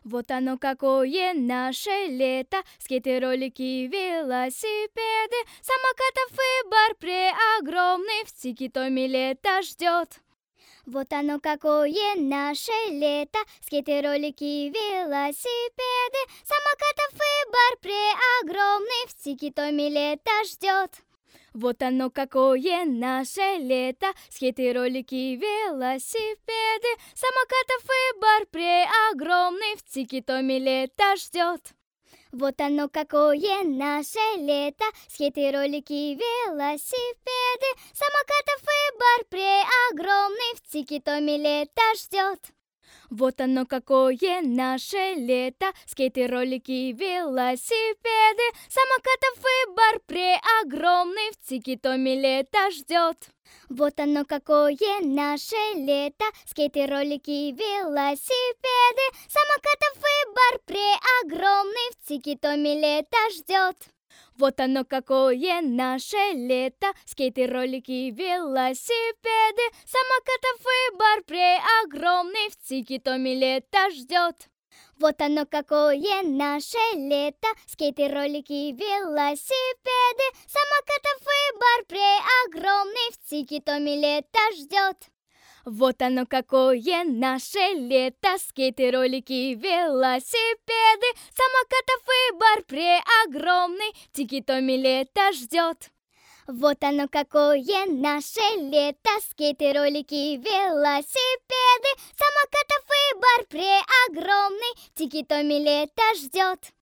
Вот оно какое наше лето, скейты, ролики, велосипеды, самокатов и бар преогромный, в Тикитоме лето ждет. Вот оно какое наше лето, скейты, ролики, велосипеды, самокатов и бар преогромный, в Тикитоме лето ждет. Вот оно какое наше лето, скейты, ролики, велосипеды, самокатов и бар преогромный, в Тикитоме лето ждет. Вот оно какое наше лето, скейты, ролики, велосипеды, самокатов и бар преогромный, в Тикитоме лето ждет. Вот оно какое наше лето, скейты, ролики, велосипеды, самокатов и бар преогромный, в Тикитоме лето ждет. Вот оно какое наше лето, скейты, ролики, велосипеды, самокатов и бар преогромный, в Тикитоме лето ждет. Вот оно какое наше лето, скейты, ролики, велосипеды, самокатов и бар преогромный, в Тикитоме лето ждет. Вот оно какое наше лето, скейты, ролики, велосипеды, самокатов и бар преогромный, в Тикитоме лето ждет. Вот оно какое наше лето, скейты, ролики, велосипеды, самокатов и бар преогромный, в Тикитоме лето ждет. Вот оно какое наше лето, скейты, ролики, велосипеды, самокатов и бар преогромный, в Тикитоме лето ждет.